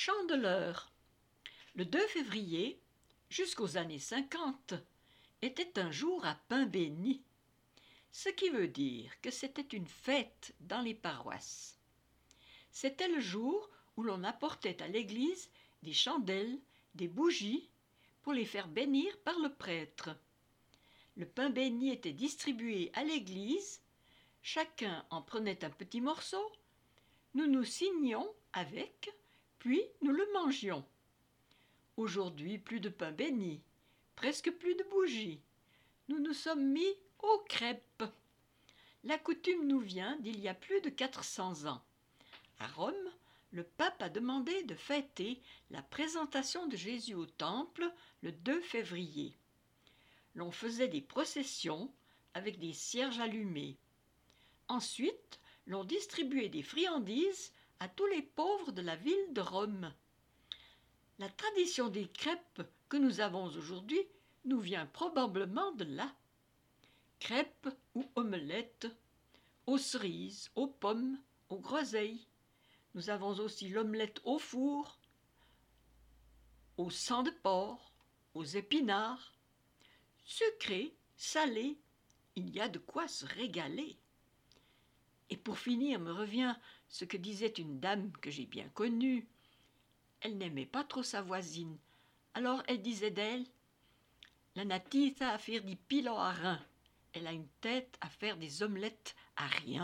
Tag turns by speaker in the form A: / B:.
A: Chandeleur. Le 2 février, jusqu'aux années 50, était un jour à pain béni, ce qui veut dire que c'était une fête dans les paroisses. C'était le jour où l'on apportait à l'église des chandelles, des bougies, pour les faire bénir par le prêtre. Le pain béni était distribué à l'église, chacun en prenait un petit morceau, nous nous signions avec, puis nous le mangions. Aujourd'hui, plus de pain béni, presque plus de bougies. Nous nous sommes mis aux crêpes. La coutume nous vient d'il y a plus de 400 ans. À Rome, le pape a demandé de fêter la présentation de Jésus au temple le 2 février. L'on faisait des processions avec des cierges allumés. Ensuite, l'on distribuait des friandises à tous les pauvres de la ville de Rome. La tradition des crêpes que nous avons aujourd'hui nous vient probablement de là. Crêpes ou omelettes, aux cerises, aux pommes, aux groseilles. Nous avons aussi l'omelette au four, au sang de porc, aux épinards. Sucré, salé, il y a de quoi se régaler. Et pour finir me revient ce que disait une dame que j'ai bien connue. Elle n'aimait pas trop sa voisine, alors elle disait d'elle « La Natita a faire des pilau à rein, elle a une tête à faire des omelettes à rien ».